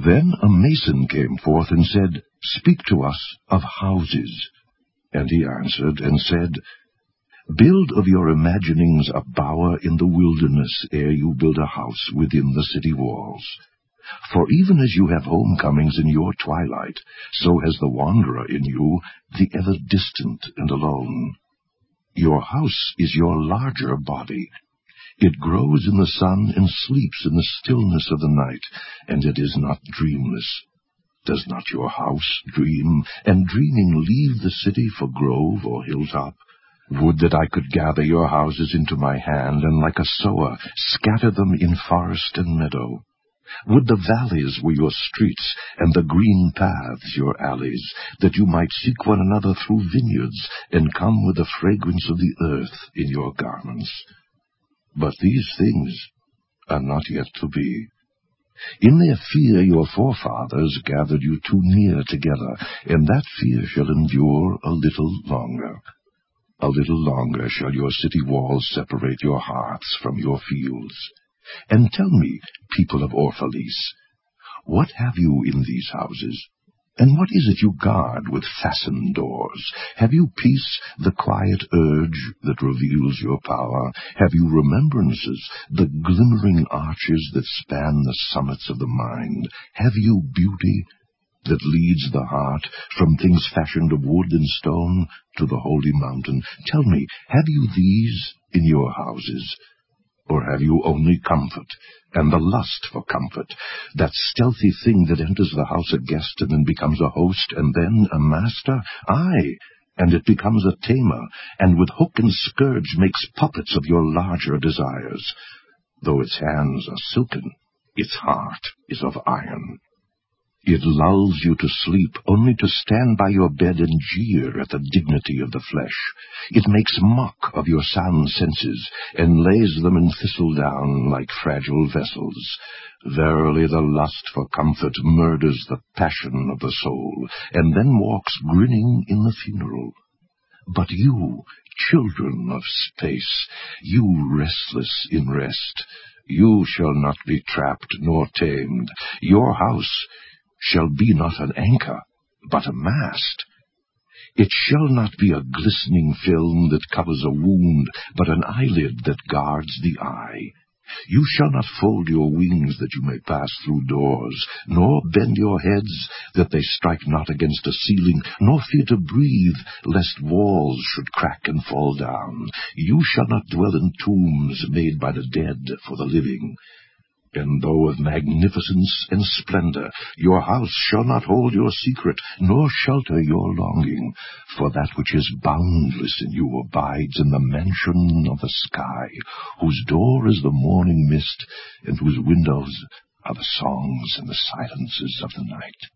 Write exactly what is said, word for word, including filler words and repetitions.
Then a mason came forth and said, Speak to us of houses. And he answered and said, Build of your imaginings a bower in the wilderness ere you build a house within the city walls. For even as you have homecomings in your twilight, so has the wanderer in you, the ever distant and alone. Your house is your larger body. It grows in the sun and sleeps in the stillness of the night, and it is not dreamless. Does not your house dream, and dreaming leave the city for grove or hilltop? Would that I could gather your houses into my hand, and like a sower scatter them in forest and meadow. Would the valleys were your streets, and the green paths your alleys, that you might seek one another through vineyards, and come with the fragrance of the earth in your garments. But these things are not yet to be. In their fear your forefathers gathered you too near together, and that fear shall endure a little longer. A little longer shall your city walls separate your hearths from your fields. And tell me, people of Orphalese, what have you in these houses? And what is it you guard with fastened doors? Have you peace, the quiet urge that reveals your power? Have you remembrances, the glimmering arches that span the summits of the mind? Have you beauty that leads the heart from things fashioned of wood and stone to the holy mountain? Tell me, have you these in your houses? Or have you only comfort, and the lust for comfort, that stealthy thing that enters the house a guest and then becomes a host and then a master? Aye, and it becomes a tamer, and with hook and scourge makes puppets of your larger desires. Though its hands are silken, its heart is of iron. It lulls you to sleep, only to stand by your bed and jeer at the dignity of the flesh. It makes mock of your sound senses, and lays them in thistledown like fragile vessels. Verily the lust for comfort murders the passion of the soul, and then walks grinning in the funeral. But you, children of space, you restless in rest, you shall not be trapped nor tamed. Your house shall be not an anchor, but a mast. It shall not be a glistening film that covers a wound, but an eyelid that guards the eye. You shall not fold your wings that you may pass through doors, nor bend your heads that they strike not against a ceiling, nor fear to breathe lest walls should crack and fall down. You shall not dwell in tombs made by the dead for the living. And though of magnificence and splendor, your house shall not hold your secret, nor shelter your longing, for that which is boundless in you abides in the mansion of the sky, whose door is the morning mist, and whose windows are the songs and the silences of the night.